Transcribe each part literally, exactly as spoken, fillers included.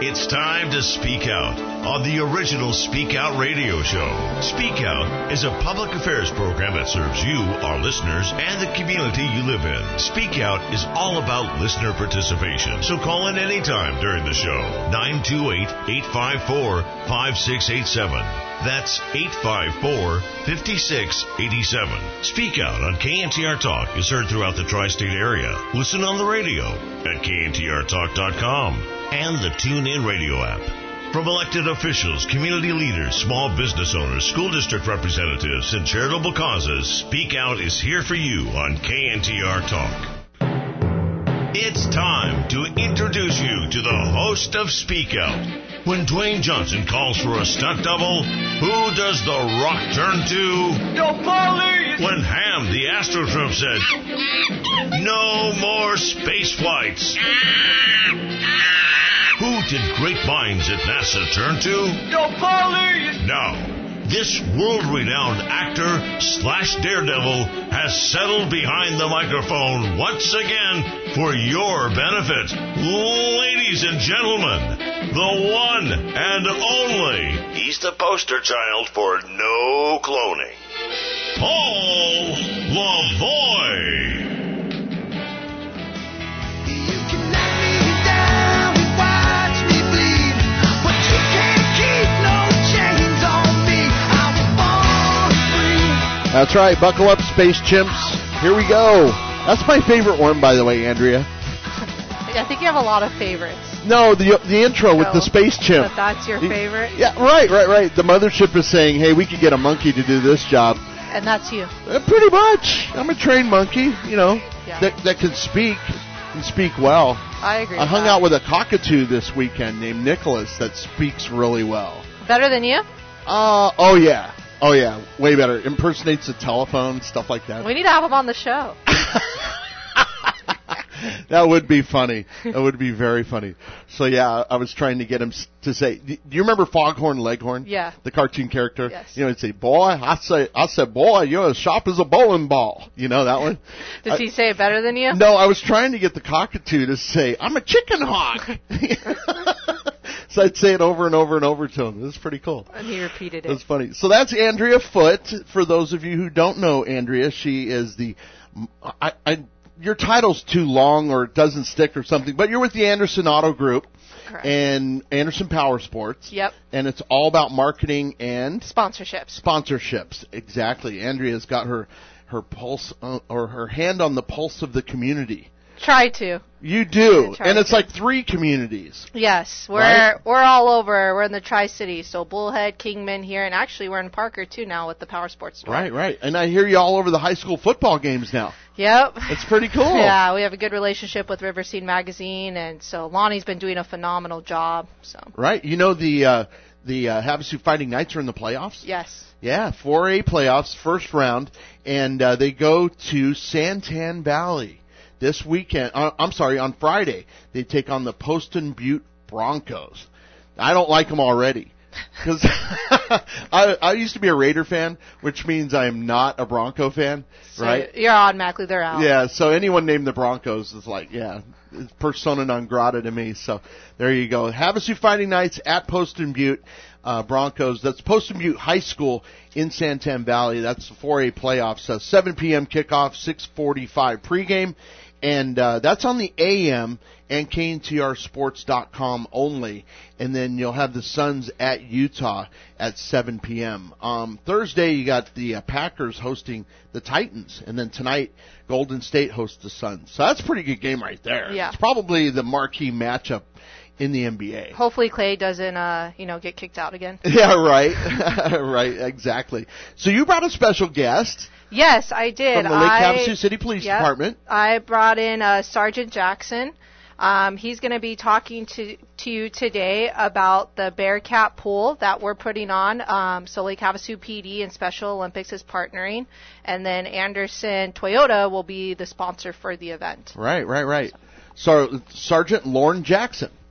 It's time to speak out on the original Speak Out radio show. Speak Out is a public affairs program that serves you, our listeners, and the community you live in. Speak Out is all about listener participation, so call in anytime during the show. nine two eight, eight five four, five six eight seven. That's eight five four, five six eight seven. Speak Out on K N T R Talk is heard throughout the tri-state area. Listen on the radio at K N T R talk dot com and the TuneIn radio app. From elected officials, community leaders, small business owners, school district representatives, and charitable causes, Speak Out is here for you on K N T R Talk. It's time to introduce you to the host of Speak Out. When Dwayne Johnson calls for a stunt double, who does The Rock turn to? Yo, police! When Ham, the Astroturf, said, no more space flights. Who did great minds at NASA turn to? Yo, police! Now, this world-renowned actor slash daredevil has settled behind the microphone once again for your benefit. Ladies and gentlemen, the one and only. He's the poster child for no cloning. Paul Lavoie. You can knock me down and watch me bleed, but you can't keep no chains on me. I was born free. That's right. Buckle up, space chimps. Here we go. That's my favorite one, by the way, Andrea. I think you have a lot of favorites. No, the the intro with Oh, the space chimp. But that's your The- favorite? Yeah, right, right, right. The mothership is saying, hey, we could get a monkey to do this job. And that's you. Uh, pretty much. I'm a trained monkey, you know, Yeah. that that can speak, can speak well. I agree I with hung that. out with a cockatoo this weekend named Nicholas that speaks really well. Better than you? Uh, oh, yeah. Oh, yeah. Way better. Impersonates a telephone, stuff like that. We need to have him on the show. That would be funny. That would be very funny. So, yeah, I was trying to get him s- to say, do you remember Foghorn Leghorn? Yeah. The cartoon character? Yes. You know, he'd say, boy, I say, I said, boy, you're as sharp as a bowling ball. You know that one? Does I- he say it better than you? No, I was trying to get the cockatoo to say, I'm a chicken hawk. So I'd say it over and over and over to him. It was pretty cool. And he repeated it. That's funny. So that's Andrea Foote. For those of you who don't know Andrea, she is the... I, I, your title's too long or it doesn't stick or something, but you're with the Anderson Auto Group. Correct. And Anderson Power Sports. Yep. And it's all about marketing and... Sponsorships. Sponsorships. Exactly. Andrea's got her, her pulse, uh, or her hand on the pulse of the community. Try to. You do. I try And it's to. like three communities. Yes, we're Right? we're all over. We're in the Tri-Cities, so Bullhead, Kingman here, and actually we're in Parker too now with the Power Sports store. Right, right. And I hear you all over the high school football games now. Yep. It's pretty cool. Yeah, we have a good relationship with River Scene Magazine, and so Lonnie's been doing a phenomenal job. So Right. You know the uh, the uh, Havasu Fighting Knights are in the playoffs? yes, Yeah, four A playoffs, first round, and uh, they go to Santan Valley this weekend. Uh, I'm sorry, on Friday. They take on the Poston Butte Broncos. I don't like them already. Because I, I used to be a Raider fan, which means I'm not a Bronco fan, so right? you're automatically they're out. Yeah, so anyone named the Broncos is like, yeah, it's persona non grata to me. So there you go. Havasu Fighting Knights at Poston Butte uh, Broncos. That's Poston Butte High School in Santan Valley. That's the four A playoffs. Uh, seven p.m. kickoff, six forty-five pregame. And uh, that's on the A M and K N T R sports dot com only. And then you'll have the Suns at Utah at seven p.m. Um, Thursday, you got the uh, Packers hosting the Titans. And then tonight, Golden State hosts the Suns. So that's a pretty good game right there. Yeah. It's probably the marquee matchup in the N B A. Hopefully Clay doesn't, uh, you know, get kicked out again. Yeah, right. Right, exactly. So you brought a special guest Yes, I did. from the Lake I, Havasu City Police yep, Department. I brought in uh, Sergeant Jackson. Um, he's going to be talking to to you today about the Bearcat pool that we're putting on. Um, so Lake Havasu P D and Special Olympics is partnering, and then Anderson Toyota will be the sponsor for the event. Right, right, right. So Sergeant Lauren Jackson.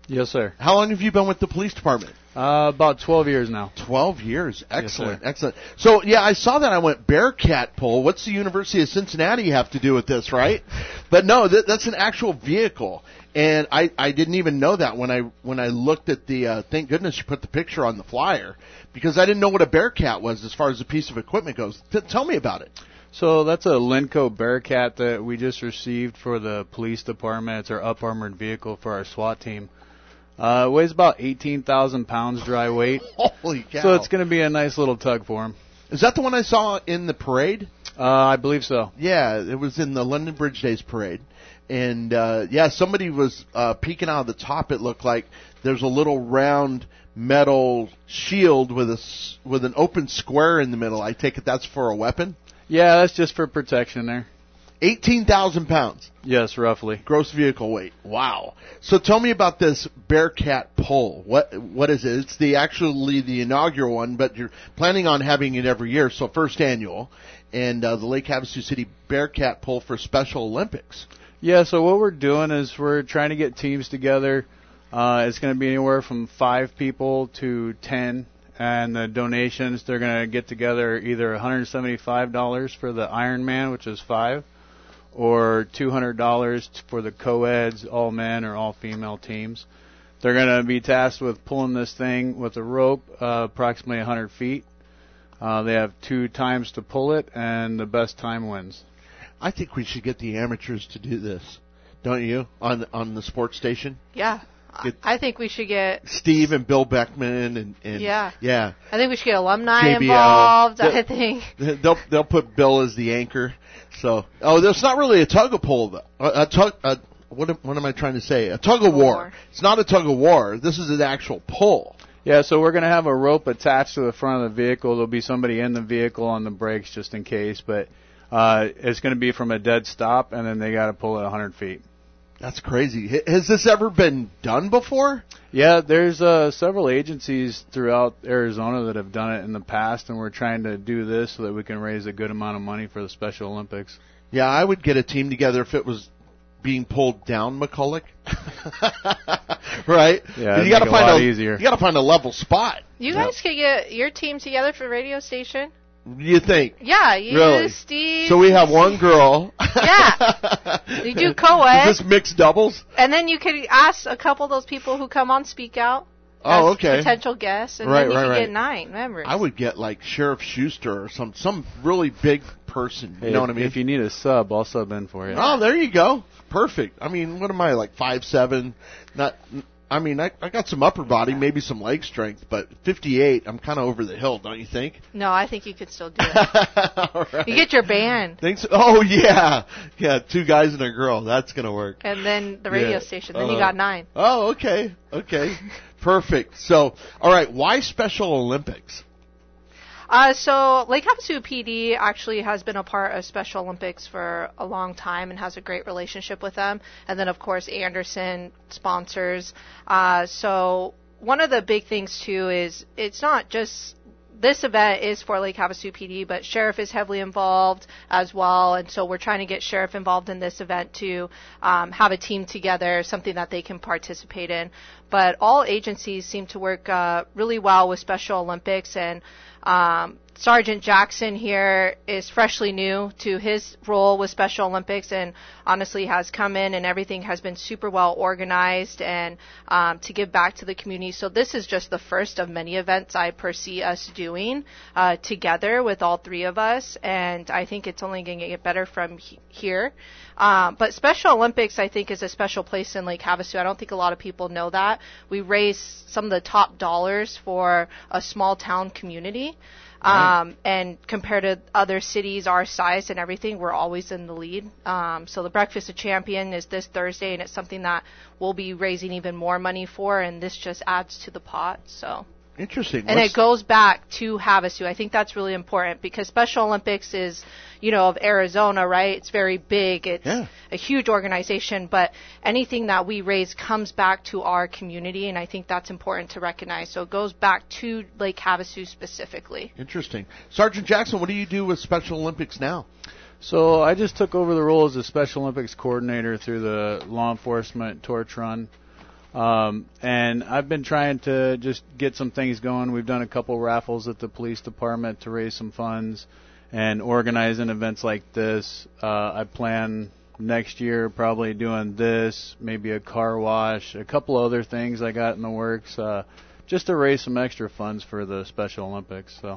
Yes, sir. How long have you been with the police department? Uh, about twelve years now. Twelve years. Excellent, Yes, sir. excellent. So yeah, I saw that. I went Bearcat pole. What's the University of Cincinnati have to do with this, right? But no, that, that's an actual vehicle, and I, I didn't even know that when I when I looked at the. Uh, thank goodness you put the picture on the flyer, because I didn't know what a Bearcat was as far as a piece of equipment goes. T- tell me about it. So that's a Lenco Bearcat that we just received for the police department. It's our up armored vehicle for our SWAT team. Uh, it weighs about eighteen thousand pounds dry weight. Holy cow! So it's going to be a nice little tug for him. Is that the one I saw in the parade? Uh, I believe so. Yeah, it was in the London Bridge Days parade. And, uh, yeah, somebody was uh, peeking out of the top, it looked like. There's a little round metal shield with a, s- with an open square in the middle. I take it that's for a weapon? Yeah, that's just for protection there. eighteen thousand pounds. Yes, roughly. Gross vehicle weight. Wow. So tell me about this Bearcat pole. What What is it? It's the actually the inaugural one, but you're planning on having it every year, so first annual. And uh, the Lake Havasu City Bearcat pole for Special Olympics. Yeah, so what we're doing is we're trying to get teams together. Uh, it's going to be anywhere from five people to ten. And the donations, they're going to get together either one hundred seventy-five dollars for the Ironman, which is five, or two hundred dollars for the co-eds, all men or all female teams. They're going to be tasked with pulling this thing with a rope uh, approximately one hundred feet. Uh, they have two times to pull it, and the best time wins. I think we should get the amateurs to do this, don't you? On on the sports station, Yeah. Get- I think we should get. Steve and Bill Beckman and, and Yeah. yeah. I think we should get alumni J B L. involved. The- I think. They'll they'll put Bill as the anchor. So oh, there's not really a tug of pull though. A, a tug. A, what am, what am I trying to say? A tug of war. War. It's not a tug of war. This is an actual pull. Yeah, so we're going to have a rope attached to the front of the vehicle. There'll be somebody in the vehicle on the brakes just in case, but uh, it's going to be from a dead stop, and then they got to pull it one hundred feet. That's crazy. H- Has this ever been done before? Yeah, there's uh, several agencies throughout Arizona that have done it in the past, and we're trying to do this so that we can raise a good amount of money for the Special Olympics. Yeah, I would get a team together if it was being pulled down McCulloch. Right? Yeah, 'Cause it'd you gotta make it a find lot a easier. You got to find a level spot. You guys could get your team together for radio station. You think? Yeah, you, Really? Steve. So we have one girl. Yeah. You do Is co-ed, this mixed doubles? and then you could ask a couple of those people who come on Speak Out Oh, as okay. potential guests, and Right, then you right, could right. get nine members. I would get like Sheriff Schuster or some some really big person. You Hey, know if, what I mean? If you need a sub, I'll sub in for you. Oh, there you go. Perfect. I mean, what am I, like five seven? Not. I mean, I, I got some upper body, maybe some leg strength, but fifty-eight, I'm kind of over the hill, don't you think? No, I think you could still do it. All right. You get your band, Thanks. Oh yeah, yeah. Two guys and a girl. That's gonna work. and then the radio Yeah. station. Then you Uh, got nine. Oh, okay, okay, perfect. So, all right. Why Special Olympics? Uh, so Lake Havasu P D actually has been a part of Special Olympics for a long time and has a great relationship with them. And then, of course, Anderson sponsors. Uh, so one of the big things, too, is it's not just this event is for Lake Havasu P D, but Sheriff is heavily involved as well. And so we're trying to get Sheriff involved in this event to um, have a team together, something that they can participate in. But all agencies seem to work uh, really well with Special Olympics, and um, Sergeant Jackson here is freshly new to his role with Special Olympics, and honestly has come in and everything has been super well organized and um, to give back to the community. So this is just the first of many events I foresee us doing uh, together with all three of us, and I think it's only going to get better from he- here. Um, but Special Olympics, I think, is a special place in Lake Havasu. I don't think a lot of people know that. We raise some of the top dollars for a small town community. Um, and compared to other cities our size and everything, we're always in the lead. Um, so the Breakfast of Champion is this Thursday, and it's something that we'll be raising even more money for, and this just adds to the pot. So. Interesting. And What's- it goes back to Havasu. I think that's really important because Special Olympics is, you know, of Arizona, right? It's very big. It's Yeah. a huge organization, but anything that we raise comes back to our community, and I think that's important to recognize. So it goes back to Lake Havasu specifically. Interesting. Sergeant Jackson, what do you do with Special Olympics now? So I just took over the role as a Special Olympics coordinator through the law enforcement torch run. Um, and I've been trying to just get some things going. We've done a couple raffles at the police department to raise some funds and organizing events like this. Uh, I plan next year probably doing this, maybe a car wash, a couple other things I got in the works, uh, just to raise some extra funds for the Special Olympics. So,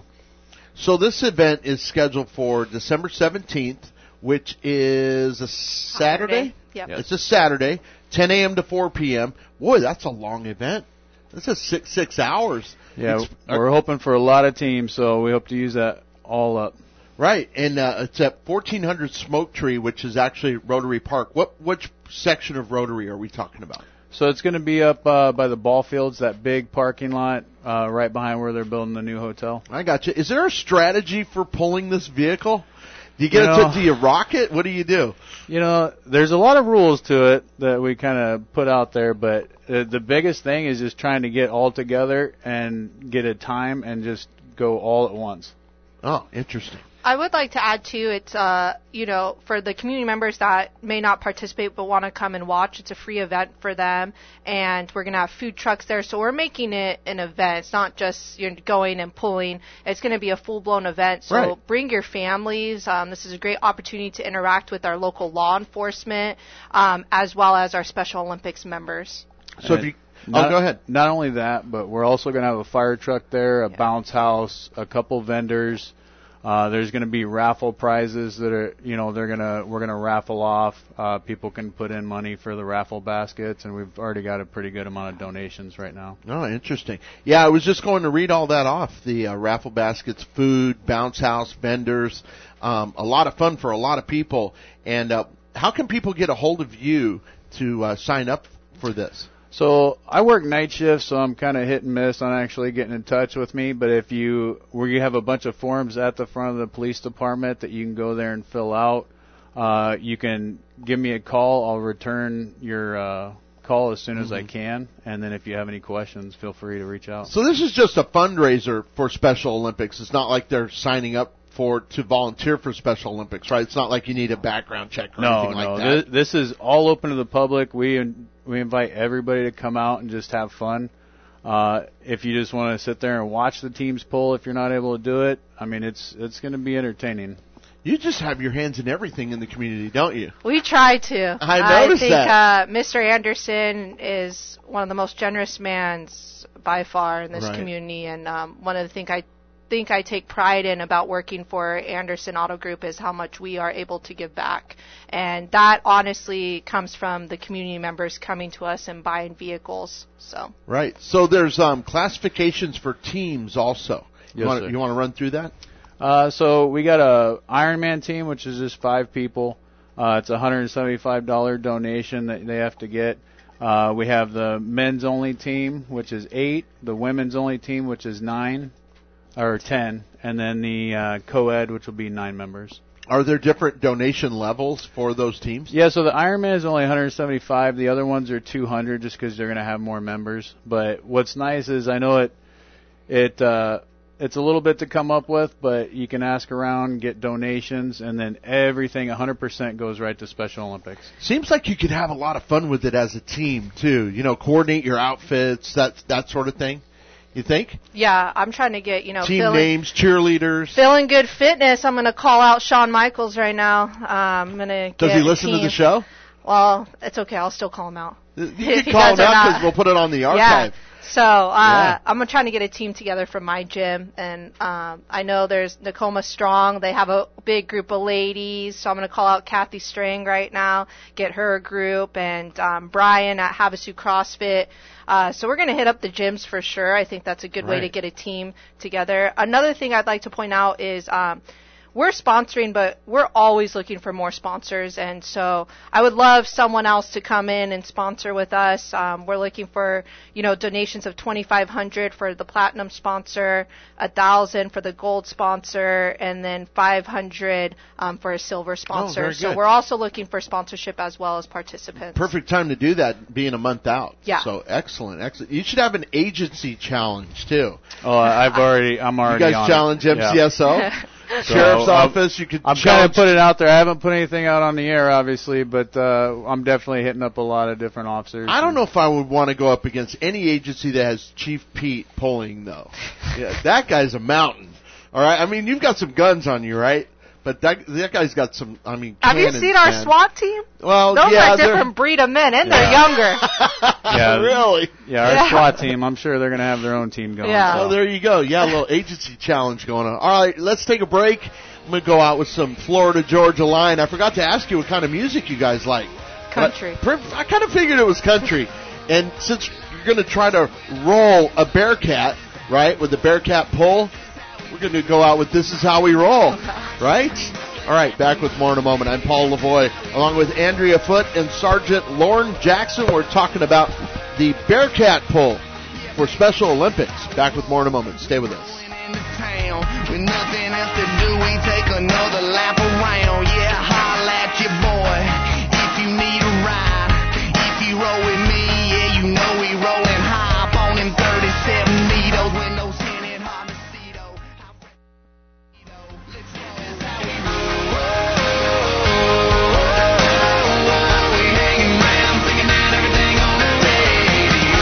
so this event is scheduled for December seventeenth, which is a Saturday? Saturday. Yep. Yes. It's a Saturday, ten a.m. to four p.m. Boy, that's a long event. That's a six six hours. Yeah, It's- we're hoping for a lot of teams, so we hope to use that all up. Right, and uh, it's at fourteen hundred Smoke Tree, which is actually Rotary Park. What which section of Rotary are we talking about? So it's going to be up uh, by the ball fields, that big parking lot uh, right behind where they're building the new hotel. I got you. Is there a strategy for pulling this vehicle? Do you get You it know- to, do you rock it? What do you do? You know, there's a lot of rules to it that we kind of put out there, but uh, the biggest thing is just trying to get all together and get a time and just go all at once. Oh, interesting. I would like to add too, it's uh, you know, for the community members that may not participate but want to come and watch, it's a free event for them, and we're gonna have food trucks there, so we're making it an event. It's not just you're going and pulling. It's gonna be a full blown event. So Right. bring your families. Um, this is a great opportunity to interact with our local law enforcement, um, as well as our Special Olympics members. So if And you, not, oh, go ahead. Not only that, but we're also going to have a fire truck there, a bounce house, a couple vendors. Uh, there's going to be raffle prizes that are, you know, they're gonna we're gonna raffle off. Uh, people can put in money for the raffle baskets, and we've already got a pretty good amount of donations right now. Oh, interesting. Yeah, I was just going to read all that off. The uh, raffle baskets, food, bounce house, vendors, um, a lot of fun for a lot of people. And uh, how can people get a hold of you to uh, sign up for this? So I work night shifts, so I'm kind of hit and miss on actually getting in touch with me. But if you, we have a bunch of forms at the front of the police department that you can go there and fill out. Uh, you can give me a call. I'll return your uh, call as soon as I can. And then if you have any questions, feel free to reach out. So this is just a fundraiser for Special Olympics. It's not like they're signing up for to volunteer for Special Olympics, right? It's not like you need a background check or No, anything no. like that. This, this is all open to the public. We we invite everybody to come out and just have fun. Uh, if you just want to sit there and watch the teams pull, if you're not able to do it, I mean, it's it's going to be entertaining. You just have your hands in everything in the community, don't you? We try to. I noticed think, that. Uh, Mister Anderson is one of the most generous mans by far in this Right. community, and um, one of the things I think I take pride in about working for Anderson Auto Group is how much we are able to give back, and that honestly comes from the community members coming to us and buying vehicles. So. Right. So there's um, classifications for teams also. You Yes, want sir. you want to run through that? Uh, so we got a Ironman team, which is just five people. Uh, it's a one hundred seventy-five dollars donation that they have to get. Uh, we have the men's only team, which is eight. The women's only team, which is nine. Or ten, and then the uh, co-ed, which will be nine members. Are there different donation levels for those teams? Yeah, so the Ironman is only one hundred seventy-five. The other ones are two hundred, just because they're going to have more members. But what's nice is I know it, it, uh, it's a little bit to come up with, but you can ask around, get donations, and then everything one hundred percent goes right to Special Olympics. Seems like you could have a lot of fun with it as a team too. You know, coordinate your outfits, that that sort of thing. You think? Yeah, I'm trying to get, you know, Team feeling, names, cheerleaders. feeling good fitness. I'm going to call out Shawn Michaels right now. Um, I'm going to Does he listen to the show? Well, it's okay. I'll still call him out. You If can he call does him or out not. because we'll put it on the Yeah. archive. So uh, Yeah. I'm trying to get a team together from my gym, and um, I know there's Nakoma Strong. They have a big group of ladies, so I'm going to call out Kathy String right now, get her a group, and um, Brian at Havasu CrossFit. Uh, so we're going to hit up the gyms for sure. I think that's a good way to Right. get a team together. Another thing I'd like to point out is um, we're sponsoring, but we're always looking for more sponsors. And so I would love someone else to come in and sponsor with us. Um, we're looking for, you know, donations of twenty-five hundred dollars for the platinum sponsor, one thousand dollars for the gold sponsor, and then five hundred dollars um, for a silver sponsor. very So good. we're also looking for sponsorship as well as participants. Perfect time to do that, being a month out. Yeah. So excellent, excellent. You should have an agency challenge too. Oh, I've already, I'm You already guys on challenge it. M C S O. Yeah. Sheriff's So, I'm- office. You could. I'm kind challenge- of putting it out there. I haven't put anything out on the air, obviously, but uh, I'm definitely hitting up a lot of different officers. I don't know if I would want to go up against any agency that has Chief Pete polling, though. Yeah, that guy's a mountain. All right, I mean, you've got some guns on you, right? But that that guy's got some. I mean, Have you cannons, seen our man. SWAT team? Well, Those yeah, are a they're- different breed of men, and Yeah. they're younger. Yeah. really. Yeah, our Yeah. SWAT team, I'm sure they're going to have their own team going. Yeah. so. Oh, there you go. Yeah, a little agency challenge going on. All right, let's take a break. I'm going to go out with some Florida Georgia Line. I forgot to ask you what kind of music you guys like. Country. But I, I kind of figured it was country. And since you're going to try to roll a Bearcat, right, with the Bearcat pull, we're going to go out with This Is How We Roll, right? All right, back with more in a moment. I'm Paul Lavoie, along with Andrea Foote and Sergeant Lauren Jackson. We're talking about the Bearcat pull for Special Olympics. Back with more in a moment. Stay with us. in the town with nothing else to do. We take another lap around. Yeah, holla at your boy if you need a ride. If you roll with me, yeah, you know we rollin' high up on them thirty-seven needles with no sin in Montecito. Let's roll. We hanging round, singing down everything on the radio.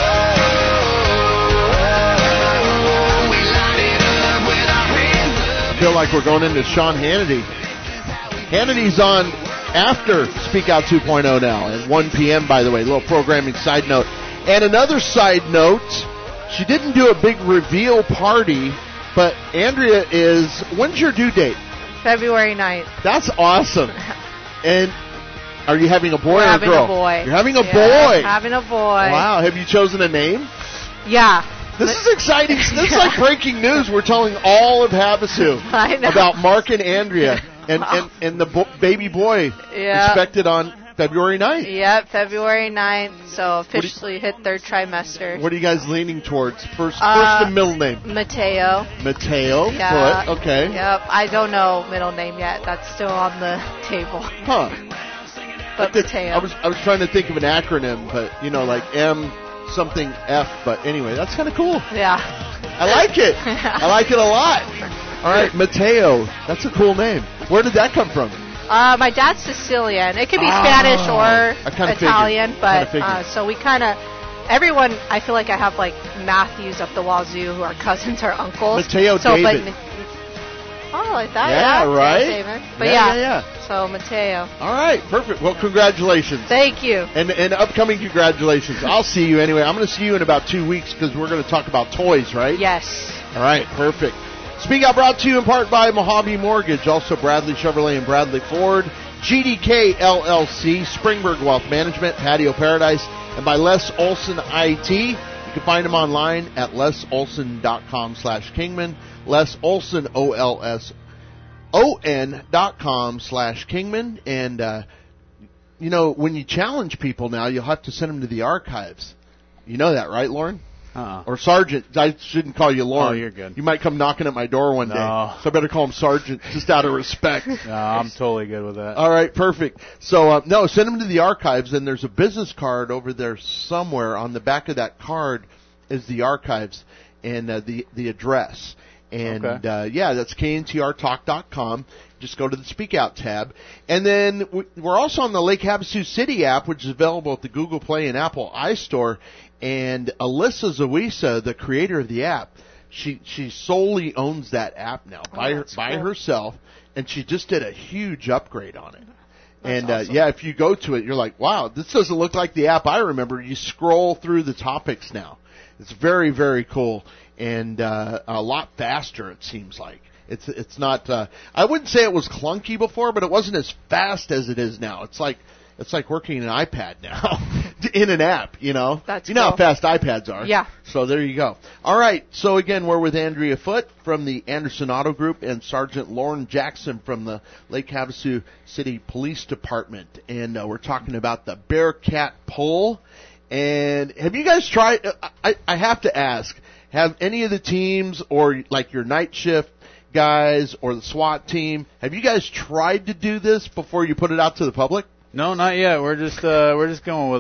We light it up with our hands up. I feel like we're going into Sean Hannity. Hannity's on after Speak Out two point oh now at one p.m., by the way. A little programming side note. And another side note, she didn't do a big reveal party, but Andrea is, when's your due date? February ninth. That's awesome. And are you having a boy We're or a having girl? a boy. You're having a Yeah, boy. Having a boy. Wow. Have you chosen a name? Yeah. This is exciting. This is like breaking news. We're telling all of Havasu I know. about Mark and Andrea and, and, and the bo- baby boy Yeah. expected on February ninth. Yep, February ninth. So officially hit third trimester. What are you guys leaning towards? First, Uh, first and middle name. Mateo. Mateo. Yeah. Foot. Okay. Yep. I don't know middle name yet. That's still on the table. Huh. But Th- Mateo. I was I was trying to think of an acronym, but you know, like M something F. But anyway, that's kind of cool. yeah. I like it. I like it a lot. All right, Mateo. That's a cool name. Where did that come from? Uh, my dad's Sicilian. It could be Oh, Spanish I or kinda Italian, figured. but Kinda uh, figured. so we kind of everyone. I feel like I have like Matthews up the wazoo who are cousins or uncles. Mateo so, David. But, oh, like that. Yeah, Yeah, right? David. But Yeah, yeah, yeah, yeah. So Mateo. All right, perfect. Well, congratulations. Thank you. And, and upcoming congratulations. I'll see you anyway. I'm going to see you in about two weeks because we're going to talk about toys, right? Yes. All right, perfect. Speak Out brought to you in part by Mojave Mortgage, also Bradley Chevrolet and Bradley Ford, G D K L L C, Springburg Wealth Management, Patio Paradise, and by Les Olson I T. You can find them online at les olson dot com slash kingman, Les Olson, O L S O N dot com slash kingman. And, uh, you know, when you challenge people now, you'll have to send them to the archives. You know that, right, Lauren? Uh-uh. Or Sergeant. I shouldn't call you Lauren. Oh, you're good. You might come knocking at my door one No. day. So I better call him Sergeant just out of respect. No, I'm totally good with that. All right, perfect. So, uh, no, send them to the archives, and there's a business card over there somewhere. On the back of that card is the archives and uh, the, the address. And, Okay. uh, yeah, that's K N T R talk dot com. Just go to the Speak Out tab. And then we- we're also on the Lake Havasu City app, which is available at the Google Play and Apple iStore. And Alyssa Zawisa, the creator of the app, she she solely owns that app now by her, that's by cool. herself, and she just did a huge upgrade on it. That's and uh, awesome. yeah, if you go to it, you're like, wow, this doesn't look like the app I remember. You scroll through the topics now. It's very, very cool and uh, a lot faster, it seems like. It's it's not. Uh, I wouldn't say it was clunky before, but it wasn't as fast as it is now. It's like it's like working an iPad now in an app. You know, That's you know how cool. fast iPads are. Yeah. So there you go. All right. So again, we're with Andrea Foote from the Anderson Auto Group and Sergeant Lauren Jackson from the Lake Havasu City Police Department, and uh, we're talking about the Bearcat Pull. And have you guys tried? uh, I, I have to ask. Have any of the teams or like your night shift guys or the SWAT team, have you guys tried to do this before you put it out to the public? No, not yet. We're just uh, we're just going with it.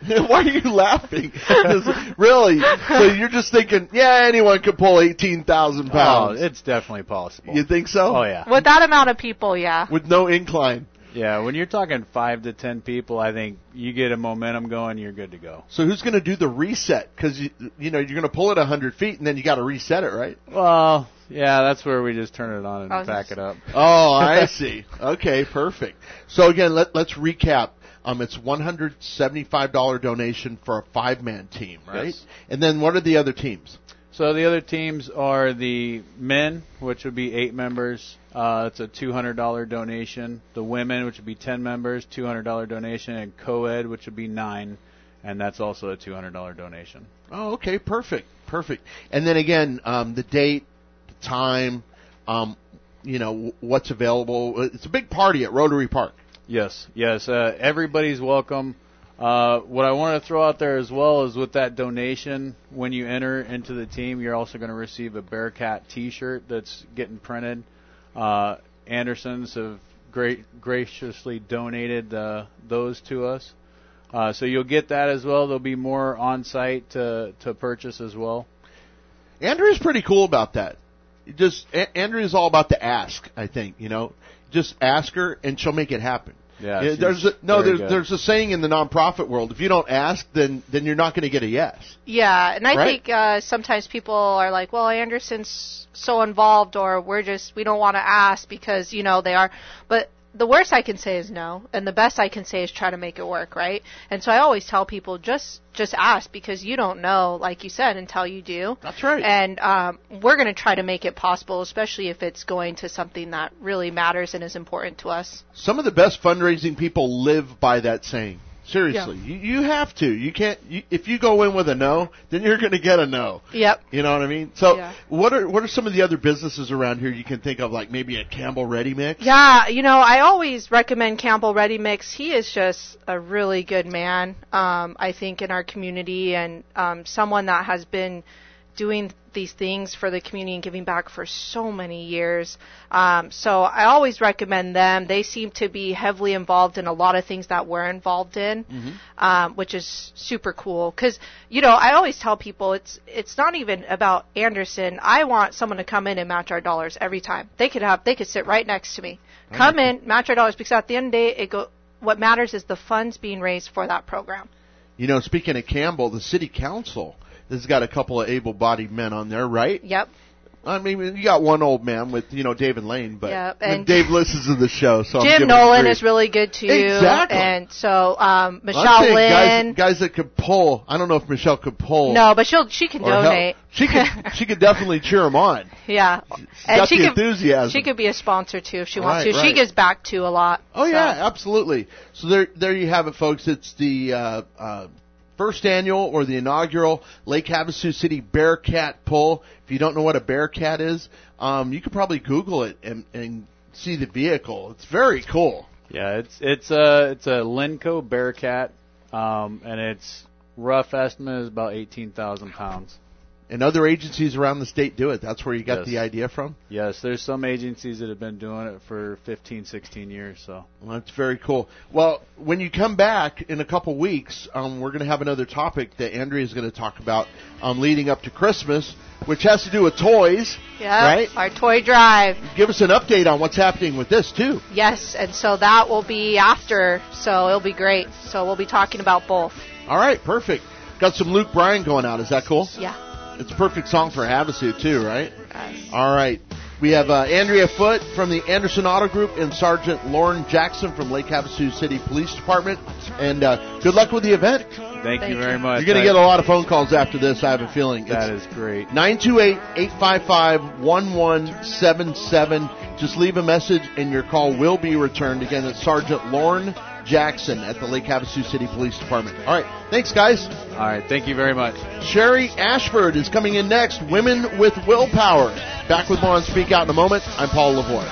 Why are you laughing? Really? So you're just thinking, yeah, anyone could pull eighteen thousand pounds. Oh, it's definitely possible. You think so? Oh, yeah. With that amount of people, yeah. With no incline. Yeah, when you're talking five to ten people, I think you get a momentum going, you're good to go. So who's going to do the reset? Because, you, you know, you're going to pull it one hundred feet, and then you got to reset it, right? Well, yeah, that's where we just turn it on and I was back just- it up. Oh, I see. Okay, perfect. So again, let, let's recap. Um, it's one hundred seventy-five dollars donation for a five-man team, right? Yes. And then what are the other teams? So the other teams are the men, which would be eight members. Uh, it's a two hundred dollars donation. The women, which would be ten members, two hundred dollars donation. And co-ed, which would be nine, and that's also a two hundred dollars donation. Oh, okay, perfect, perfect. And then again, um, the date, the time, um, you know, what's available. It's a big party at Rotary Park. Yes, yes. Uh, everybody's welcome. Uh, what I want to throw out there as well is with that donation, when you enter into the team, you're also going to receive a Bearcat T-shirt that's getting printed. Uh, Andersons have great graciously donated uh, those to us. Uh, so you'll get that as well. There'll be more on site to to purchase as well. Andrea's pretty cool about that. You just a- Andrea's all about the ask, I think, you know. Just ask her and she'll make it happen. Yeah, Yeah, she's there's a, no very there's good. there's a saying in the nonprofit world, if you don't ask, then then you're not going to get a yes. Yeah, and I Right? think uh, sometimes people are like, well, Anderson's so involved, or we're just, we don't want to ask because, you know, they are. But the worst I can say is no, and the best I can say is try to make it work, right? And so I always tell people, just just ask, because you don't know, like you said, until you do. That's right. And um, we're going to try to make it possible, especially if it's going to something that really matters and is important to us. Some of the best fundraising people live by that saying. Seriously, you, you have to. You can't. You, if you go in with a no, then you're going to get a no. Yep. You know what I mean? So, Yeah. what are what are some of the other businesses around here you can think of, like maybe a Campbell Ready Mix? Yeah, you know, I always recommend Campbell Ready Mix. He is just a really good man, um, I think, in our community, and um, someone that has been doing these things for the community and giving back for so many years. Um, so I always recommend them. They seem to be heavily involved in a lot of things that we're involved in, Mm-hmm. um, which is super cool. Because, you know, I always tell people it's it's not even about Anderson. I want someone to come in and match our dollars every time. They could have they could sit right next to me. Come in, match our dollars, because at the end of the day, it go. What matters is the funds being raised for that program. You know, speaking of Campbell, the city council has got a couple of able-bodied men on there, right? Yep. I mean, you got one old man with, you know, David Lane, but Yeah, and and Dave listens to the show, so I'm Jim giving Nolan him grief. is really good too. Exactly. And so um, I'm Michelle saying Lynn. guys, guys that could pull. I don't know if Michelle could pull. No, but she'll she can or help. donate. She could. She could definitely cheer him on. Yeah. She's And got she the could enthusiasm. she could be a sponsor too if she wants Right, to. She right. gives back to a lot. Oh so. yeah, absolutely. So there, there you have it, folks. It's the uh, uh, first annual or the inaugural Lake Havasu City Bearcat Pull. If you don't know what a Bearcat is, um, you could probably Google it and, and see the vehicle. It's very cool. Yeah, it's it's a it's a Lenco Bearcat, um, and its rough estimate is about eighteen thousand pounds. And other agencies around the state do it. That's where you got Yes. the idea from? Yes, there's some agencies that have been doing it for fifteen, sixteen years. So Well, that's very cool. Well, when you come back in a couple weeks, um, we're going to have another topic that Andrea is going to talk about um, leading up to Christmas, which has to do with toys. Yeah. Right? Our toy drive. Give us an update on what's happening with this, too. Yes, and so that will be after, so it'll be great. So we'll be talking about both. All right, perfect. Got some Luke Bryan going out. Is that cool? Yeah. It's a perfect song for Havasu, too, right? Yes. All right. We have uh, Andrea Foote from the Anderson Auto Group and Sergeant Lauren Jackson from Lake Havasu City Police Department. And uh, good luck with the event. thank, Thank you very you. much. You're going to get a lot of phone calls after this, I have a feeling. That It's is great. nine two eight, eight five five, one one seven seven. Just leave a message and your call will be returned. Again, it's Sergeant Lauren Jackson at the Lake Havasu City Police Department. All right. Thanks, guys. All right, thank you very much. Sherry Ashford is coming in next. Women with Willpower. Back with more on Speak Out in a moment. I'm Paul Lavoie.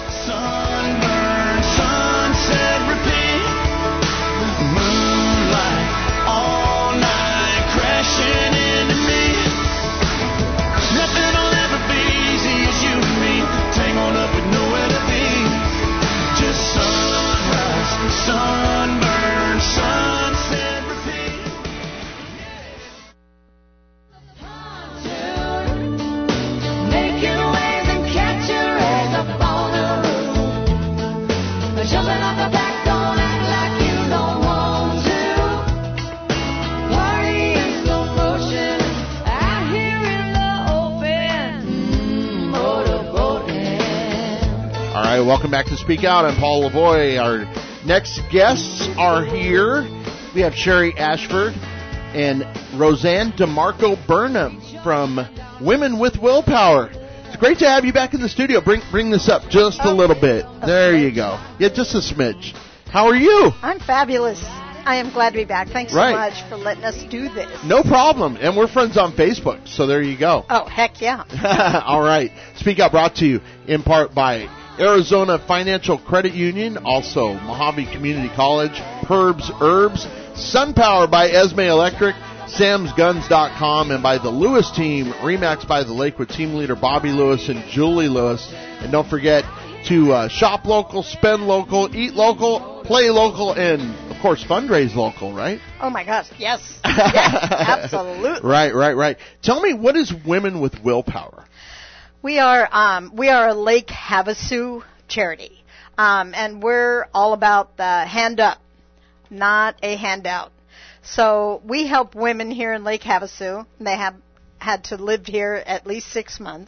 Sunburn, sunset, repeat. Moonlight, all night, crashing into me. Nothing will ever be easy as you and me, tangled up with nowhere to be. Just sunrise, sunburn, sunset, repeat. right, welcome back to Speak Out. I'm Paul Lavoie. Our next guests are here. We have Sherry Ashford and Roseanne DeMarco Burnham from Women with Willpower. It's great to have you back in the studio. Bring bring this up just a little bit. There you go. Yeah, just a smidge. How are you? I'm fabulous. I am glad to be back. Thanks Right. so much for letting us do this. No problem. And we're friends on Facebook, so there you go. Oh, heck yeah. All right. Speak Out brought to you in part by Arizona Financial Credit Union, also Mojave Community College, Herbs Herbs, SunPower by Esme Electric, Sams Guns dot com, and by the Lewis team, Remax by the Lakewood team leader Bobby Lewis and Julie Lewis. And don't forget to uh, shop local, spend local, eat local, play local, and, of course, fundraise local, right? Oh, my gosh. Yes. Yes, absolutely. Right, right, right. Tell me, what is Women with Willpower? We are um, we are a Lake Havasu charity, um, and we're all about the hand up, not a handout. So we help women here in Lake Havasu. They have had to live here at least six months,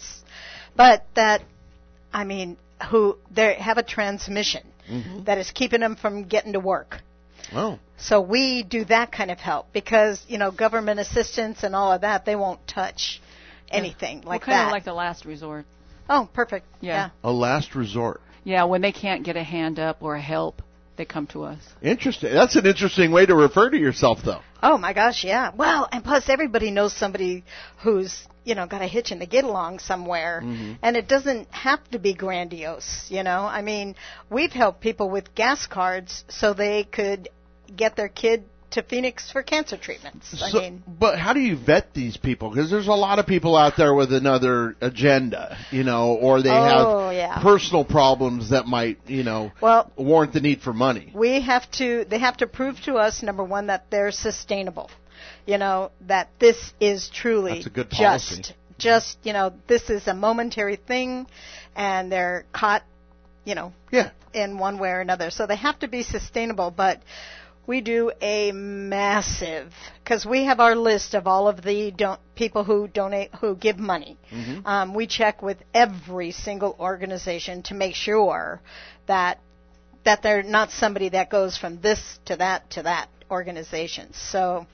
but that, I mean, who they have a transmission mm-hmm. that is keeping them from getting to work. Oh. So we do that kind of help because, you know, government assistance and all of that, they won't touch anything yeah. like well, kind that. of like the last resort. Oh, perfect. Yeah. A last resort. Yeah, when they can't get a hand up or a help, they come to us. Interesting. That's an interesting way to refer to yourself, though. Oh, my gosh, yeah. Well, and plus everybody knows somebody who's, you know, got a hitch in the get-along somewhere. Mm-hmm. And it doesn't have to be grandiose, you know. I mean, we've helped people with gas cards so they could get their kid to Phoenix for cancer treatments. So, I mean, but how do you vet these people? Because there's a lot of people out there with another agenda, you know, or they oh, have yeah. personal problems that might, you know, well, warrant the need for money. We have to, they have to prove to us, number one, that they're sustainable. You know, that this is truly That's a good policy. just, just, you know, this is a momentary thing, and they're caught, you know, yeah. in one way or another. So they have to be sustainable, but we do a massive, because we have our list of all of the don- people who donate, who give money. Mm-hmm. Um, we check with every single organization to make sure that that they're not somebody that goes from this to that to that organization. So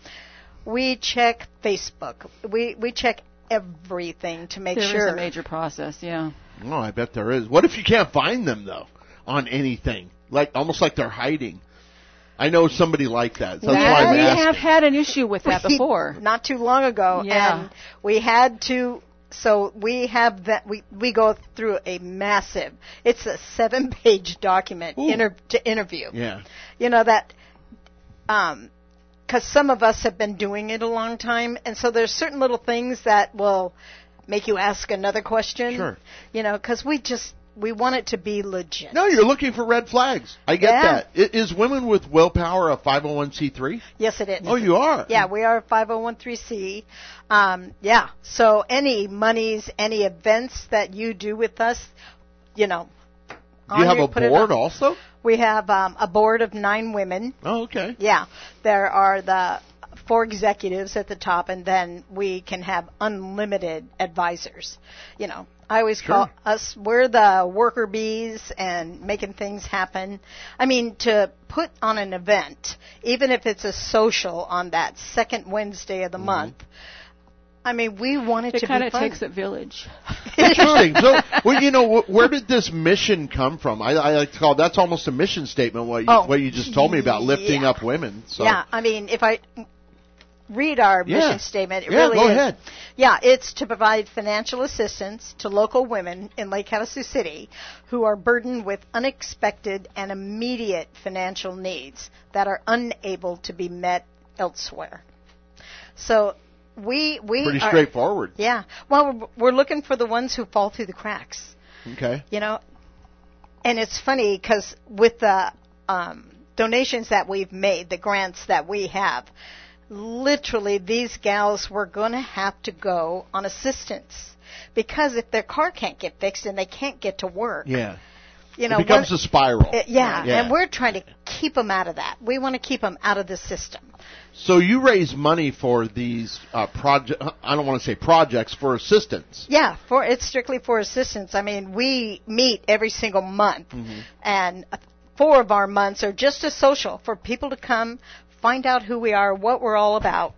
we check Facebook. We we check everything to make there sure. There is a major process, yeah. Oh, I bet there is. What if you can't find them, though, on anything? Like almost like they're hiding. I know somebody like that. So that's Yeah, why I'm we asking. have had an issue with that We- before. Not too long ago, Yeah. and we had to. So we have that. We we go through a massive. It's a seven-page document inter, to interview. Yeah. You know that. Um, because some of us have been doing it a long time, and so there's certain little things that will make you ask another question. Sure. You know, because we just we want it to be legit. No, you're looking for red flags. I get Yeah. that. I- Is Women with Willpower a five oh one c three? Yes, it is. Oh, you are? Yeah, we are a five oh one c. Um, yeah, so any monies, any events that you do with us, you know. Do on you have your- a put it board on. also? We have um, a board of nine women. Oh, okay. Yeah, there are the four executives at the top, and then we can have unlimited advisors. You know, I always Sure. call us, we're the worker bees and making things happen. I mean, to put on an event, even if it's a social on that second Wednesday of the Mm-hmm. month, I mean, we want it, It to kind be of fun. takes a village. Interesting. So, well, you know, wh- where did this mission come from? I, I like to call that's almost a mission statement. What you, Oh, what you just told me about lifting yeah. up women. So. Yeah, I mean, if I read our Yeah. mission statement, it Yeah, really go is. ahead. Yeah, it's to provide financial assistance to local women in Lake Havasu City who are burdened with unexpected and immediate financial needs that are unable to be met elsewhere. So we we Pretty are, straightforward. Yeah. Well, we're, we're looking for the ones who fall through the cracks. Okay. You know, and it's funny because with the um, donations that we've made, the grants that we have, literally these gals were going to have to go on assistance because if their car can't get fixed and they can't get to work, Yeah. you know, it becomes what, a spiral. it, yeah, yeah, and we're trying to keep them out of that. We want to keep them out of the system. So you raise money for these uh, project. I don't want to say projects, for assistance. Yeah, for it's strictly for assistance. I mean, we meet every single month, Mm-hmm. and four of our months are just a social for people to come, find out who we are, what we're all about,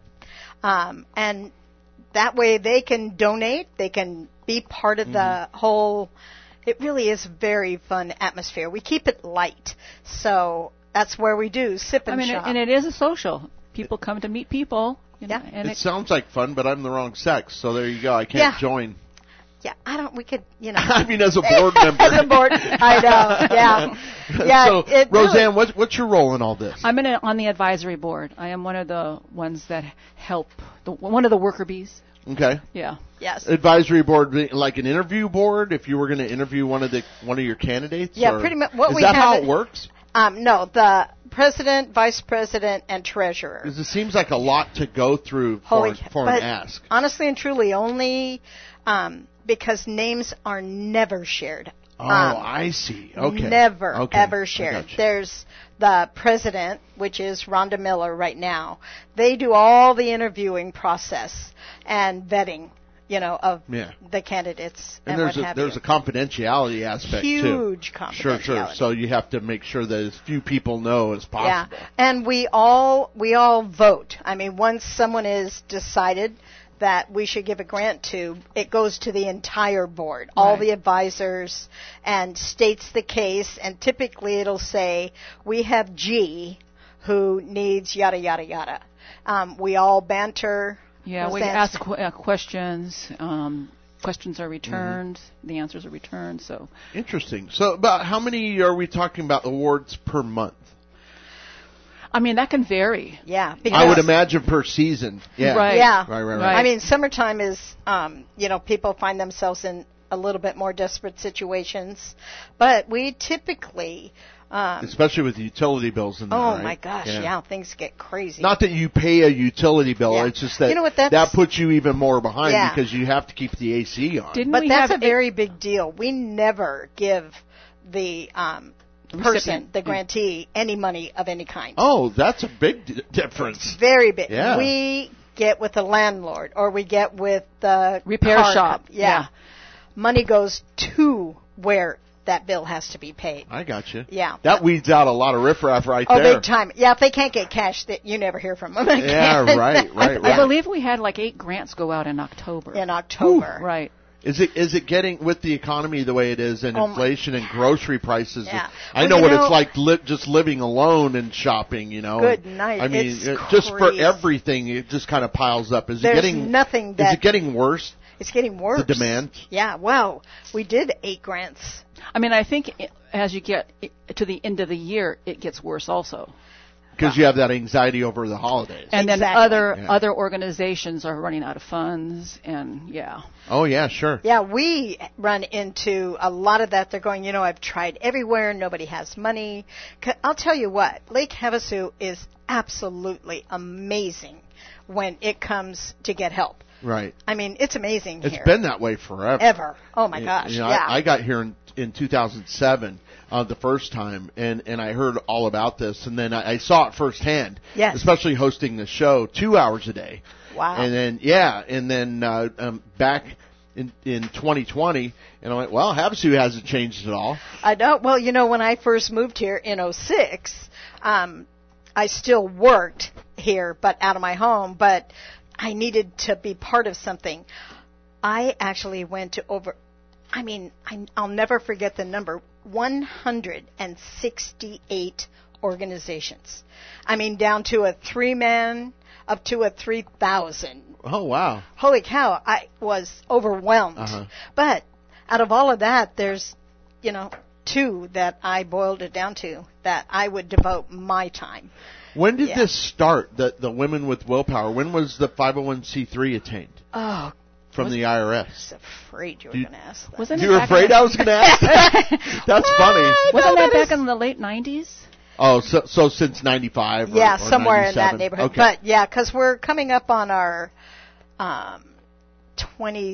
um, and that way they can donate. They can be part of Mm-hmm. the whole. It really is a very fun atmosphere. We keep it light, so that's where we do sip and I mean, shop. and it is a social. People come to meet people. You know, Yeah. and It, it, sounds like fun, but I'm the wrong sex, so there you go. I can't Yeah. join. yeah, I don't. We could, you know. I mean, as a board member. As a board, I know. Yeah, yeah. so, it really- Roseanne, what's, what's your role in all this? I'm in a, on the advisory board. I am one of the ones that help. The, one of the worker bees. Okay. Yeah. Yes. Advisory board, like an interview board. If you were going to interview one of the one of your candidates. Yeah, or- pretty much what Is we that how have it it- works? Um, no, the president, vice president, and treasurer. Because it seems like a lot to go through for, Holy, for but an ask. honestly and truly, only um, because names are never shared. Oh, um, I see. Okay. Never, Okay. ever I shared. gotcha. There's the president, which is Rhonda Miller right now. They do all the interviewing process and vetting, you know, of Yeah. the candidates and, And there's what a have there's you. a confidentiality aspect too. Huge Sure, sure. confidentiality. So you have to make sure that as few people know as possible. Yeah, and we all we all vote. I mean, once someone is decided that we should give a grant to, it goes to the entire board, all Right. the advisors, and states the case. And typically, it'll say we have G, who needs yada yada yada. Um, we all banter. Yeah, we Roseanne- ask qu- uh, questions. Um, questions are returned. Mm-hmm. The answers are returned. So Interesting. So about how many are we talking about awards per month? I mean, that can vary. Yeah, I would because- imagine per season. Yeah. Right. Yeah. Right, right, right. Right. I mean, summertime is, um, you know, people find themselves in a little bit more desperate situations, but we typically. Um, Especially with utility bills and that, oh right? my gosh, yeah. things get crazy. Not that you pay a utility bill, Yeah. it's just that You know what, that's- that puts you even more behind Yeah. because you have to keep the A C on. Didn't but we that's have a very big deal. We never give the um, The person, recipient, the yeah. grantee, any money of any kind. Oh, that's a big d- difference. Very big. Yeah. We get with the landlord, or we get with the Repair car shop. comp- Yeah. Yeah. Money goes to where that bill has to be paid. I got you. Yeah. That weeds out a lot of riffraff right Oh, there. big time. Yeah, if they can't get cash, that you never hear from them again. Yeah, right, right, I right. believe we had like eight grants go out in October. In October. Right. Is it is it getting with the economy the way it is and Oh my inflation and grocery prices? Yeah. I Well, know you what know- it's like li- just living alone and shopping. You know. Good And, night. I mean, It's it- just for crazy. everything, it just kind of piles up. Is There's it getting nothing Is that- it getting worse? It's getting worse. The demand? Yeah, wow. We did eight grants. I mean, I think i- as you get i- to the end of the year, it gets worse also. Because you have that anxiety over the holidays. And then Exactly. other Yeah. other organizations are running out of funds, and yeah. Oh yeah, sure. Yeah, we run into a lot of that. They're going, you know, I've tried everywhere. Nobody has money. 'Cause I'll tell you what, Lake Havasu is absolutely amazing when it comes to get help. Right. I mean, it's amazing It's here. been that way forever. Ever. Oh my You- gosh, you know, yeah. I, I got here in, in two thousand seven uh, the first time, and, and I heard all about this, and then I, I saw it firsthand. Yes. Especially hosting the show two hours a day. Wow. And then yeah, and then uh, um, back in in twenty twenty, and I went, well, Havasu hasn't changed at all. I don't. Well, you know, when I first moved here in oh six, um, I still worked here, but out of my home. But I needed to be part of something. I actually went to over. I mean, I, I'll never forget the number: one hundred sixty-eight organizations. I mean, down to a three-man, up to a three thousand. Oh wow. Holy cow, I was overwhelmed. Uh-huh. But out of all of that, there's, you know, two that I boiled it down to that I would devote my time. When did Yeah. this start? The the Women with Willpower. When was the five oh one c three attained Oh, from the I R S? I was afraid you were Do you- going to ask that. Wasn't You it were back afraid in, I was going to ask that? That's funny. Wasn't that that back is- in the late nineties? Oh, so so since ninety-five? Or, Yeah, or somewhere in that ninety-seven. neighborhood. Okay. But yeah, because we're coming up on our um,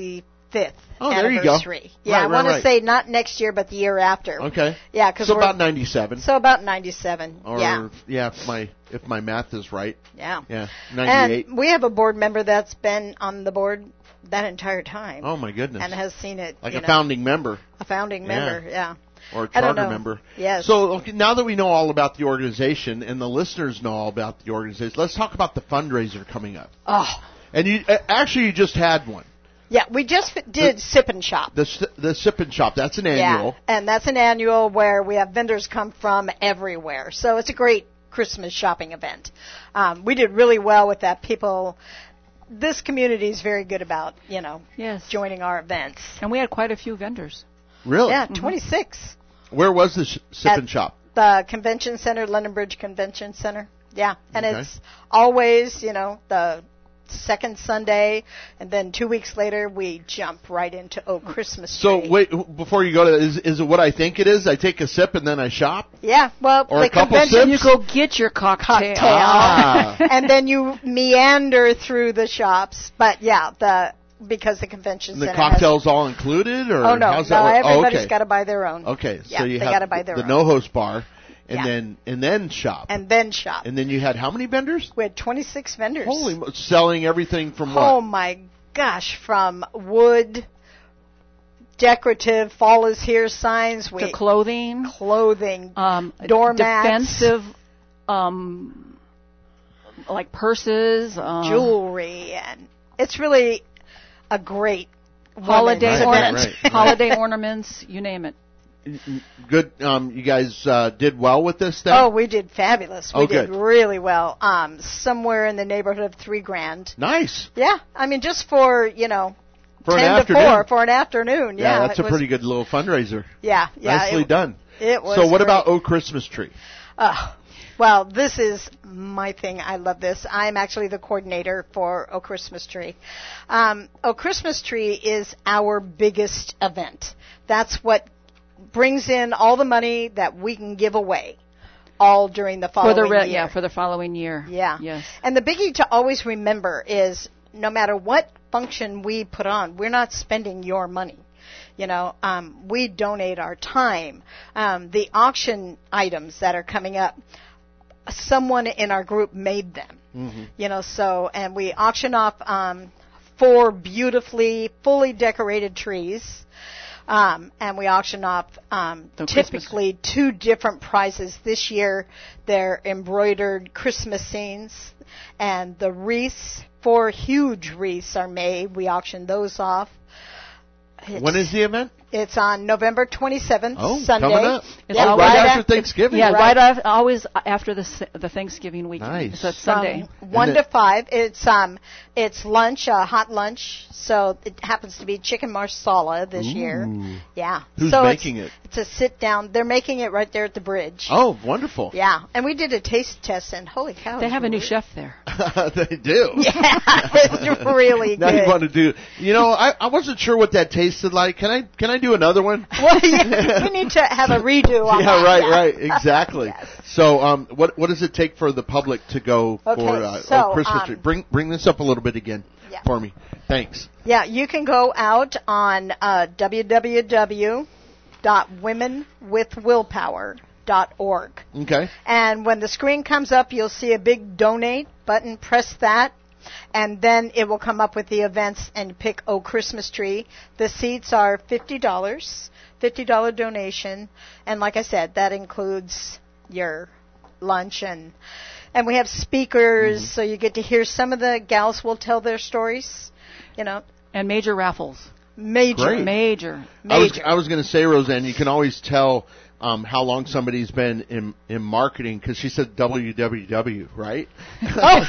fifth Oh, there you go. anniversary. Yeah, Right, I want right, to right. say not next year, but the year after. Okay. Yeah, because So we're about ninety-seven. so about ninety-seven. Or yeah, yeah, if my if my math is right. yeah. Yeah, ninety-eight. And we have a board member that's been on the board that entire time. Oh my goodness. And has seen it. Like you a know, founding member a founding member. Yeah. or a I don't charter know. member. Yes. So okay, now that we know all about the organization and the listeners know all about the organization, let's talk about the fundraiser coming up. Oh. And you uh, actually you just had one. Yeah, we just f- did The- Sip and Shop. The s- the Sip and Shop. That's an annual. Yeah, and that's an annual where we have vendors come from everywhere. So it's a great Christmas shopping event. Um, we did really well with that. People, this community is very good about, you know, Yes. joining our events. And we had quite a few vendors. Really? Yeah, twenty-six. Where was the sh- Sip At and Shop? The convention center, London Bridge Convention Center. Yeah, and Okay. it's always, you know, the second Sunday, and then two weeks later we jump right into Oh Christmas Tree. So wait, before you go to is is it what I think it is? I take a sip and then I shop. Yeah, well, Or the a couple convention You go get your cocktail. cocktail, Ah. and then you meander through the shops. But yeah, the because the convention And the center cocktails all included, or Has, oh no, how's no, that work? everybody's oh, okay. got to buy their own. Okay, Yeah, so you they have gotta buy their the own. no host bar, and Yeah. then and then shop, And then shop. and then you had how many vendors? We had twenty-six vendors. Holy, mo- selling everything from Oh what? my gosh, from wood, decorative, fall is here signs, we The clothing, clothing, um, doormats, defensive, um, like purses, uh, jewelry, and it's really a great holiday women's Right, right, ornaments, event. right. holiday ornaments, you name it. Good. Um, you guys uh, did well with this thing. Oh, we did fabulous. We Oh, did good. really well. Um, somewhere in the neighborhood of three grand. Nice Yeah, I mean, just for you know, for ten an to afternoon. four for an afternoon. yeah, Yeah, that's it a was- pretty good little fundraiser. Yeah, yeah, Nicely it, done. It was. So what great. about Oh Christmas Tree? Uh, well, this is my thing. I love this. I'm actually the coordinator for Oh Christmas Tree. Um, Oh Christmas Tree is our biggest event. That's what brings in all the money that we can give away, all during the following For the re- year. yeah, for the following year. Yeah. Yes. And the biggie to always remember is no matter what function we put on, we're not spending your money. You know, um, we donate our time. Um, the auction items that are coming up, someone in our group made them. Mm-hmm. You know, so, and we auction off um, four beautifully, fully decorated trees. Um, and we auction off um, The Christmas- typically two different prizes. This year, they're embroidered Christmas scenes, and the wreaths, four huge wreaths are made. We auction those off. It's, When is the event? It's on November twenty-seventh, Oh, Sunday. coming up. It's Yeah, Oh, always- right right after after- Thanksgiving. Yeah, Right. right, af- always after the s- the Thanksgiving weekend. Nice. So it's From Sunday. one And to the- five. It's um, it's lunch, a hot lunch. So it happens to be chicken marsala this year. Ooh. Yeah. Who's so making it's, it? It's a sit down. They're making it right there at the bridge. Oh, wonderful. Yeah, and we did a taste test, and holy cow! They it's have a new really- chef there. They do. Yeah, it's really Now good. you want to do? You know, I, I wasn't sure what that tasted like. Can I can I do another one? Well, yeah, we need to have a redo on Yeah, that. right, yeah. right, exactly. Yes. So, um, what what does it take for the public to go Okay, for uh, so, oh, Christmas um, tree? Bring bring this up a little bit again Yeah. for me. Thanks. Yeah, you can go out on uh, w w w dot women with willpower dot org. Okay. And when the screen comes up, you'll see a big donate button. Press that, and then it will come up with the events, and pick Oh Christmas Tree. The seats are fifty dollars, fifty dollars donation, and like I said, that includes your lunch, and and we have speakers, Mm-hmm. so you get to hear some of the gals will tell their stories. You know, And major raffles. major, Great. Major. I was major. I was going to say, Roseanne, you can always tell um, how long somebody's been in in marketing because she said W W W, right? Oh,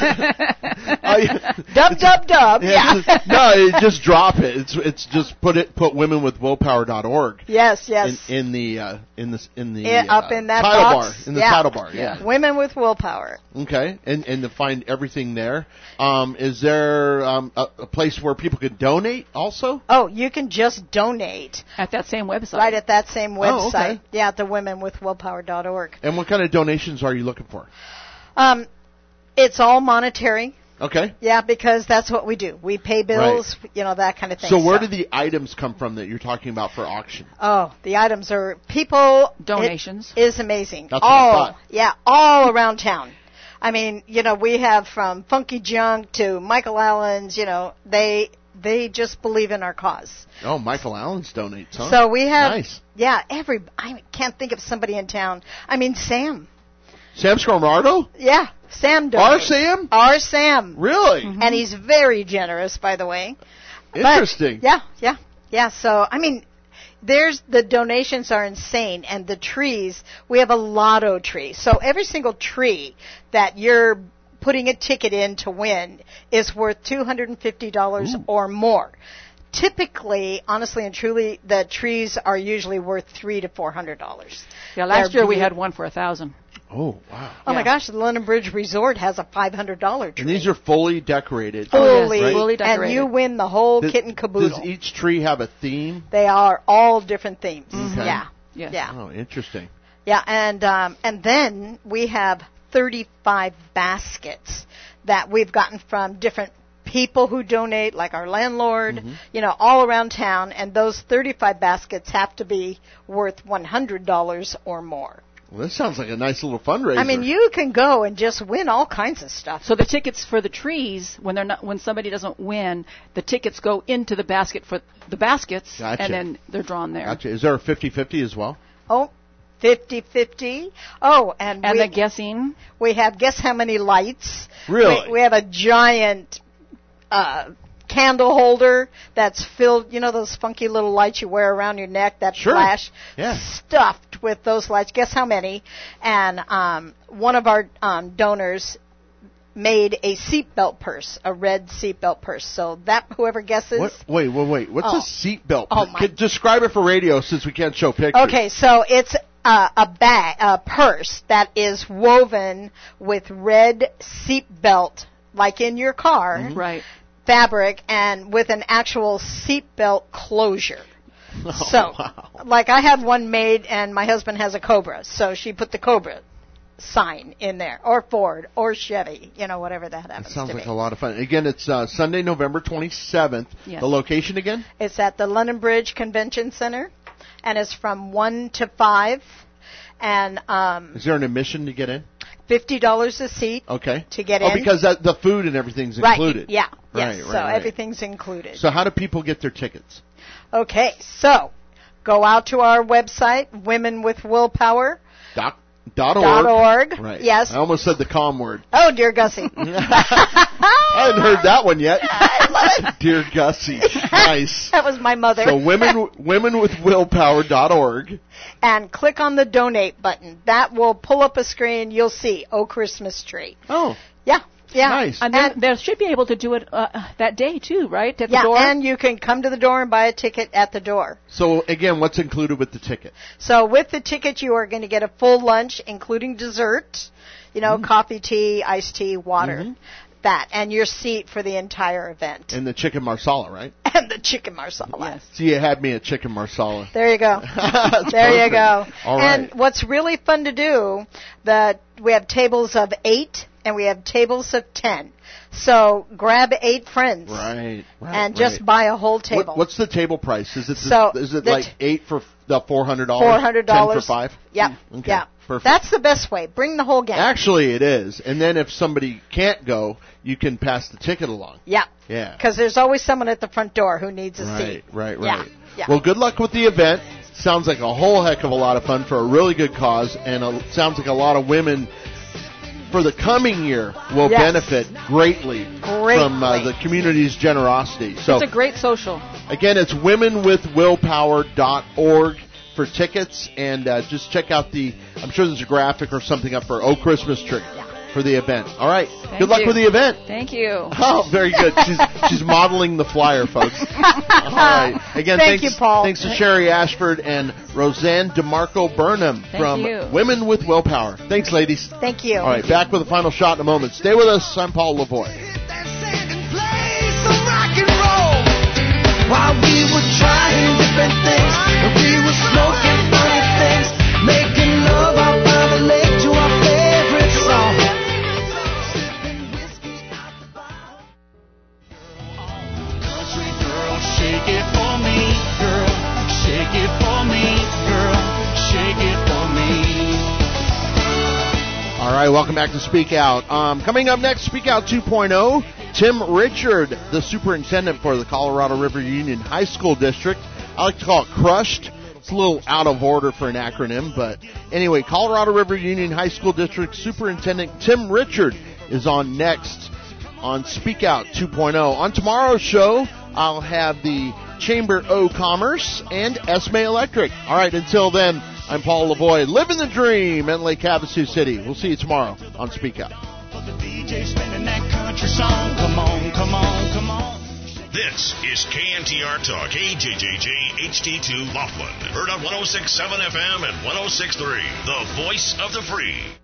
I- dub dub dub. Yeah, Yeah. just- no, it, just drop it. It's it's just put it put women with willpower dot org Yes, yes. in in the uh, in the in the Yeah, up uh, in that title box. bar in the Yeah. title bar. Yeah. Women with willpower. Okay, and and to find everything there. Um, is there um, a, a place where people can donate also? Oh, you can just donate At that same website. right at that same Oh, website. okay. Yeah, at the women with willpower dot org. And what kind of donations are you looking for? Um, it's all monetary. Okay. Yeah, because that's what we do. We pay bills, you know, that kind of thing. So where do the items come from that you're talking about for auction? Oh, the items are people. Donations. It is amazing. That's what I all, thought. Yeah, all around town. I mean, you know, we have from Funky Junk to Michael Allen's, you know, they they just believe in our cause. Oh, Michael Allen's donates, huh? So we have, Nice. yeah, every, I can't think of somebody in town. I mean, Sam. Sam Scormardo? Yeah, Sam donates. Our Sam? Our Sam. Really? And he's very generous, by the way. Interesting. But, yeah, yeah, yeah. So, I mean, there's the donations are insane, and the trees. We have a lotto tree, so every single tree that you're putting a ticket in to win is worth two hundred and fifty dollars or more. Typically, honestly and truly, the trees are usually worth three to four hundred dollars. Yeah, last They're year we beau- had one for a thousand. Oh, wow. Oh my Yeah. gosh, the London Bridge Resort has a five hundred dollar tree. And these are fully decorated. fully, right? fully and decorated. you win the whole Does- kit and caboodle. Does each tree have a theme? They are all different themes. Okay. Yeah. Yes. Yeah. Oh, interesting. Yeah, and um, and then we have thirty-five baskets that we've gotten from different people who donate, like our landlord, Mm-hmm. you know, all around town, and those thirty-five baskets have to be worth one hundred dollars or more. Well, this sounds like a nice little fundraiser. I mean, you can go and just win all kinds of stuff. So the tickets for the trees, when they're not, when somebody doesn't win, the tickets go into the basket for the baskets, Gotcha. and then they're drawn there. Gotcha. Is there a fifty-fifty as well? Oh, fifty-fifty. Oh, and, And we, the guessing. we have, guess how many lights? Really? We, we have a giant uh, candle holder that's filled, you know those funky little lights you wear around your neck that Sure. flash? Yeah. Stuffed with those lights. Guess how many? And um, one of our um, donors made a seatbelt purse, a red seatbelt purse. So that, whoever guesses... What? Wait, wait, wait. What's Oh. a seatbelt? Oh, my- Could- Describe it for radio since we can't show pictures. Okay, so it's uh, a bag, a purse that is woven with red seatbelt, like in your car, Mm-hmm. Right. fabric, and with an actual seatbelt closure. Oh, So, wow. like I had one made, and my husband has a Cobra, so she put the Cobra sign in there, or Ford, or Chevy, you know, whatever that happens That sounds to like be. a lot of fun. Again, it's uh, Sunday, November twenty-seventh. Yes. The location again? It's at the London Bridge Convention Center, and it's from one to five, and um, Is there an admission to get in? fifty dollars a seat. Okay. To get oh, in. because that, the food and everything's Right, included. yeah, Right, yes, right, so right. everything's included. So how do people get their tickets? Okay, so go out to our website, Women with Willpower. Doc, dot org. Dot org. Right. Yes. I almost said the com word. Oh, dear Gussie. I hadn't heard that one yet. I love it. Dear Gussie. Nice. That was my mother. So women women with willpower dot org. And click on the donate button. That will pull up a screen. You'll see, Oh Christmas Tree. Oh, Yeah, yeah. nice. And then they should be able to do it uh, that day too, right? At the Yeah, door. and you can come to the door and buy a ticket at the door. So again, what's included with the ticket? So with the ticket, you are going to get a full lunch, including dessert, you know, Mm-hmm. coffee, tea, iced tea, water, that, and your seat for the entire event. And the chicken marsala, right? And the chicken marsala. Yes. So you had me at chicken marsala. There you go. That's There you perfect. go. All and right. what's really fun to do, that we have tables of eight and we have tables of ten. So grab eight friends Right, right. and just right. buy a whole table. What, what's the table price? Is it the, So, is it the like t- eight for the four hundred dollars? Four hundred dollars. Ten for five. Yep. Okay. Yeah. Perfect. That's the best way. Bring the whole gang. Actually, it is. And then if somebody can't go, you can pass the ticket along. Yeah. Yeah. Because there's always someone at the front door who needs a Right, seat. right, Yeah, right. yeah. Well, good luck with the event. Sounds like a whole heck of a lot of fun for a really good cause, and a, sounds like a lot of women for the coming year will Yes. benefit greatly, from uh, Greatly. the community's generosity. So It's a great social. again, it's women with willpower dot org for tickets, and uh, just check out the, I'm sure there's a graphic or something up for Oh Christmas Tree for the event. All right. Thank good luck you. with the event. Thank you. Oh, very good. She's she's modeling the flyer, folks. All right. Again, Thank thanks, you, Paul. thanks to Sherry Ashford and Roseanne DeMarco Burnham Thank from you. Women with Willpower. Thanks, ladies. Thank you. All right, back with a final shot in a moment. Stay with us. I'm Paul Lavoie. that second place of rock and roll. While we were trying different things, and we were smoking funny things, making love out by the lake to our favorite song. Sipping whiskey out the bar. Shake it for me, girl. Shake it for me, girl. Shake it for me. All right, welcome back to Speak Out. Um, coming up next, Speak Out two point oh, Tim Richard, the superintendent for the Colorado River Union High School District. I like to call it CRUSHED. It's a little out of order for an acronym, but anyway, Colorado River Union High School District Superintendent Tim Richard is on next on Speak Out two point oh. On tomorrow's show, I'll have the Chamber O Commerce and Esme Electric. All right, until then, I'm Paul Lavoie, living the dream in Lake Havasu City. We'll see you tomorrow on Speak Out. The D J spinning that country song. Come on, come on, come on. This is K N T R Talk, K J J J H D two Laughlin. Heard on one oh six point seven F M and one oh six point three, the voice of the free.